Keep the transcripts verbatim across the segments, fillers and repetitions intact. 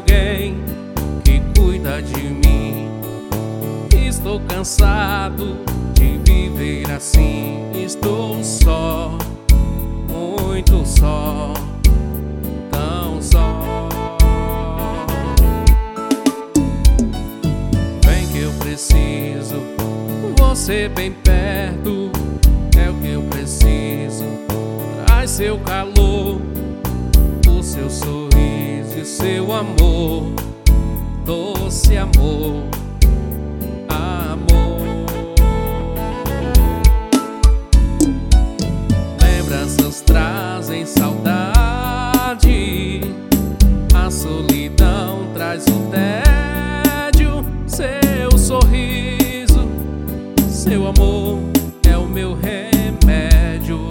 alguém que cuida de mim. Estou cansado de viver assim. Estou só, muito só, tão só. Vem que eu preciso, você bem perto, é o que eu preciso. Traz seu calor, o seu sorriso e seu amor, doce amor, amor. Lembranças trazem saudade, a solidão traz o tédio. Seu sorriso, seu amor é o meu remédio.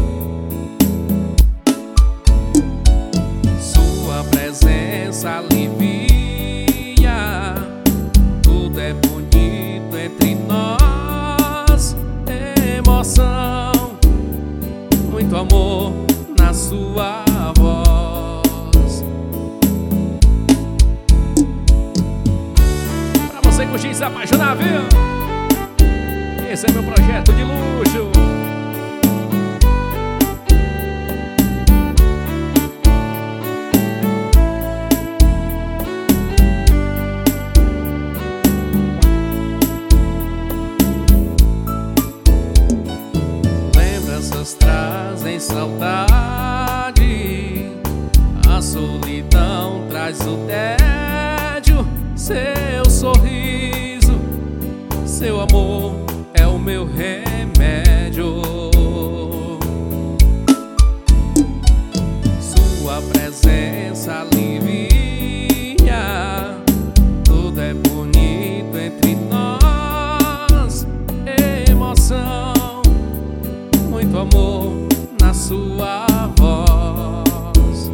Sua presença alivia, tudo é bonito entre nós. Emoção, muito amor na sua voz. Pra você curtir e se apaixonar, viu? Esse é meu projeto de luxo. Lembranças trazem saudade, a solidão traz o tédio. Seu sorriso, seu amor é o meu remédio. Sua presença alivia, tudo é bonito entre nós. Emoção, muito amor na sua voz.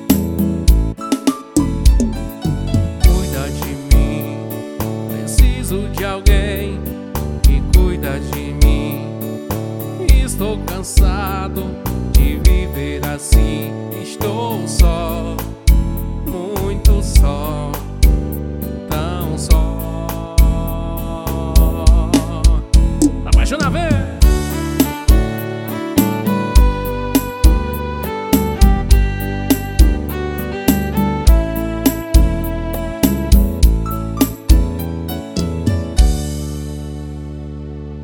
Cuida de mim, preciso de alguém que cuida de mim. Estou cansado de viver assim. Estou só,